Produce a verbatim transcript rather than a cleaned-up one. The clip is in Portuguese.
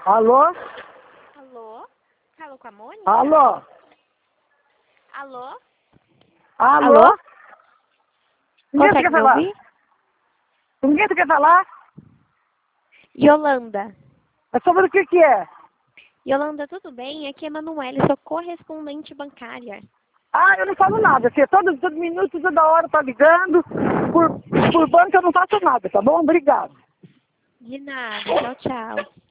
Alô? Alô? Falo com a Mônica? Alô? Alô? Alô? Alô? Com quem você Consegue quer me falar? ouvir? Com quem você quer falar? Yolanda. É sobre o que que é? Yolanda, tudo bem? Aqui é Emanuele, sou correspondente bancária. Ah, eu não falo nada. Você todo, todo minuto, toda hora tá ligando. Por, por banco eu não faço nada, tá bom? Obrigado. De nada. Tchau, tchau.